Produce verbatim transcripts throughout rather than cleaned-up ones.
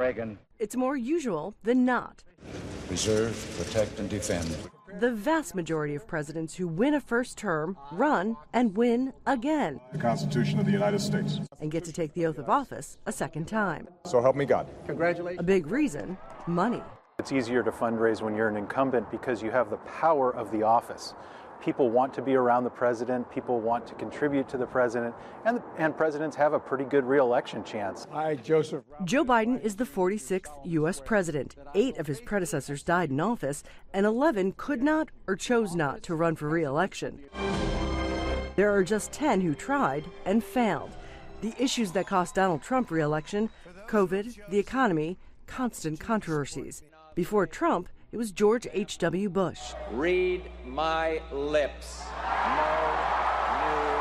Reagan. It's more usual than not. Preserve, protect, and defend. The vast majority of presidents who win a first term run and win again. The Constitution of the United States. And get to take the oath of office a second time. So help me God. Congratulations. A big reason, money. It's easier to fundraise when you're an incumbent because you have the power of the office. People want to be around the president, people want to contribute to the president, and, and presidents have a pretty good re-election chance. Hi, Joseph. Joe Biden is the forty-sixth U S president. Eight of his predecessors died in office, and eleven could not or chose not to run for re-election. There are just ten who tried and failed. The issues that cost Donald Trump re-election: COVID, the economy, constant controversies. Before Trump, it was George H W Bush. Read my lips. No new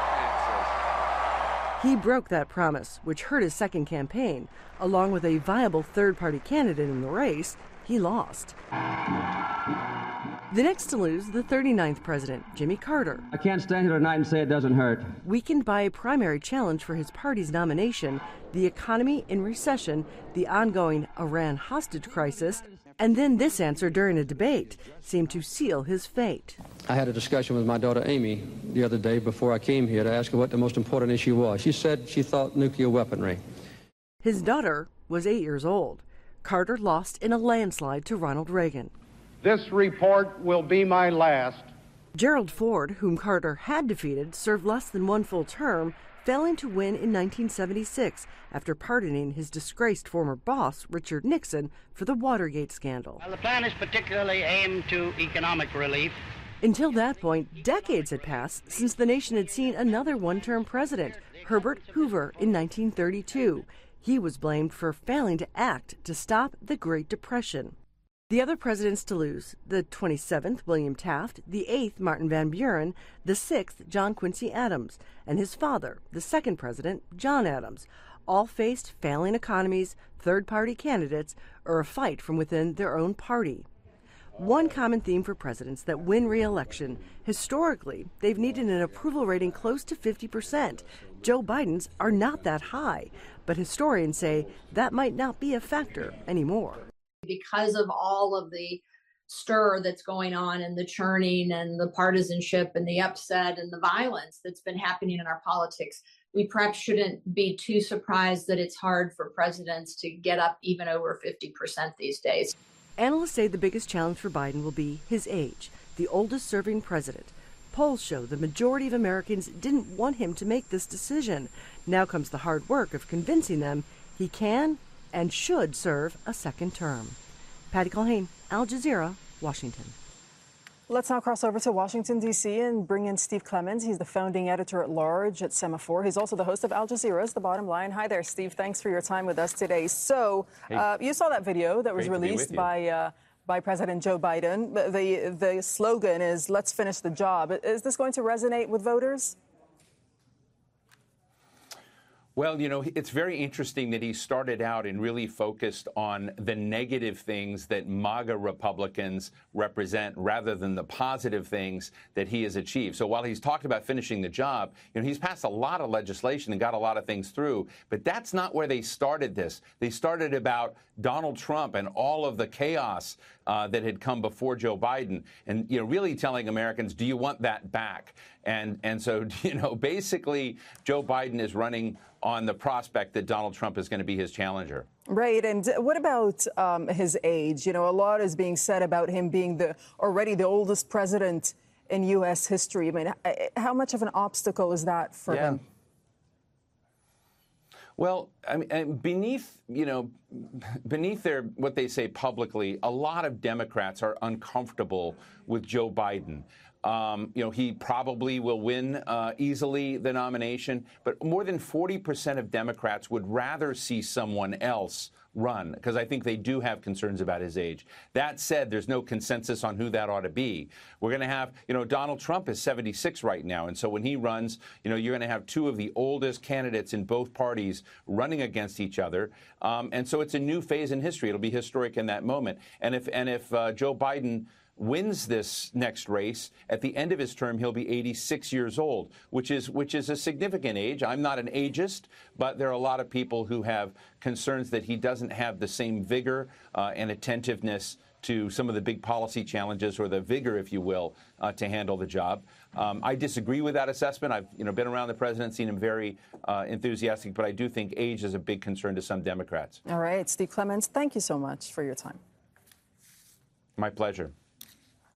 taxes. He broke that promise, which hurt his second campaign. Along with a viable third-party candidate in the race, he lost. The next to lose, the thirty-ninth president, Jimmy Carter. I can't stand here tonight and say it doesn't hurt. Weakened by a primary challenge for his party's nomination, the economy in recession, the ongoing Iran hostage crisis, and then this answer during a debate seemed to seal his fate. I had a discussion with my daughter Amy the other day before I came here to ask her what the most important issue was. She said she thought nuclear weaponry. His daughter was eight years old. Carter lost in a landslide to Ronald Reagan. This report will be my last. Gerald Ford, whom Carter had defeated, served less than one full term, failing to win in nineteen seventy-six after pardoning his disgraced former boss, Richard Nixon, for the Watergate scandal. Well, the plan is particularly aimed to economic relief. Until that point, decades had passed since the nation had seen another one-term president, Herbert Hoover, in nineteen thirty-two. He was blamed for failing to act to stop the Great Depression. The other presidents to lose: the twenty-seventh, William Taft; the eighth, Martin Van Buren; the sixth, John Quincy Adams; and his father, the second president, John Adams. All faced failing economies, third-party candidates, or a fight from within their own party. One common theme for presidents that win re-election: historically, they've needed an approval rating close to fifty percent. Joe Biden's are not that high, but historians say that might not be a factor anymore. Because of all of the stir that's going on and the churning and the partisanship and the upset and the violence that's been happening in our politics, we perhaps shouldn't be too surprised that it's hard for presidents to get up even over fifty percent these days. Analysts say the biggest challenge for Biden will be his age, the oldest serving president. Polls show the majority of Americans didn't want him to make this decision. Now comes the hard work of convincing them he can and should serve a second term. Patty Culhane, Al Jazeera, Washington. Let's now cross over to Washington, D C and bring in Steve Clemons. He's the founding editor-at-large at Semafor. He's also the host of Al Jazeera's The Bottom Line. Hi there, Steve. Thanks for your time with us today. So hey. uh, you saw that video that was released by uh, by President Joe Biden. The, the slogan is, "Let's finish the job." Is this going to resonate with voters? Well, you know, it's very interesting that he started out and really focused on the negative things that MAGA Republicans represent rather than the positive things that he has achieved. So while he's talked about finishing the job, you know, he's passed a lot of legislation and got a lot of things through. But that's not where they started this. They started about Donald Trump and all of the chaos uh, that had come before Joe Biden, and, you know, really telling Americans, do you want that back? And and so, you know, basically, Joe Biden is running on the prospect that Donald Trump is going to be his challenger. Right. And what about um, his age? You know, a lot is being said about him being the already the oldest president in U S history. I mean, how much of an obstacle is that for yeah. him? Well, I mean, beneath, you know, beneath their, what they say publicly, a lot of Democrats are uncomfortable with Joe Biden. Um, you know, he probably will win uh, easily the nomination, but more than forty percent of Democrats would rather see someone else run, because I think they do have concerns about his age. That said, there's no consensus on who that ought to be. We're going to have, you know, Donald Trump is seventy-six right now, and so when he runs, you know, you're going to have two of the oldest candidates in both parties running against each other, um, and so it's a new phase in history. It'll be historic in that moment. And if and if uh, Joe Biden wins this next race, at the end of his term, he'll be eighty-six years old, which is which is a significant age. I'm not an ageist, but there are a lot of people who have concerns that he doesn't have the same vigor uh, and attentiveness to some of the big policy challenges, or the vigor, if you will, uh, to handle the job. Um, I disagree with that assessment. I've you know been around the president, seen him very uh, enthusiastic, but I do think age is a big concern to some Democrats. All right, Steve Clemons, thank you so much for your time. My pleasure.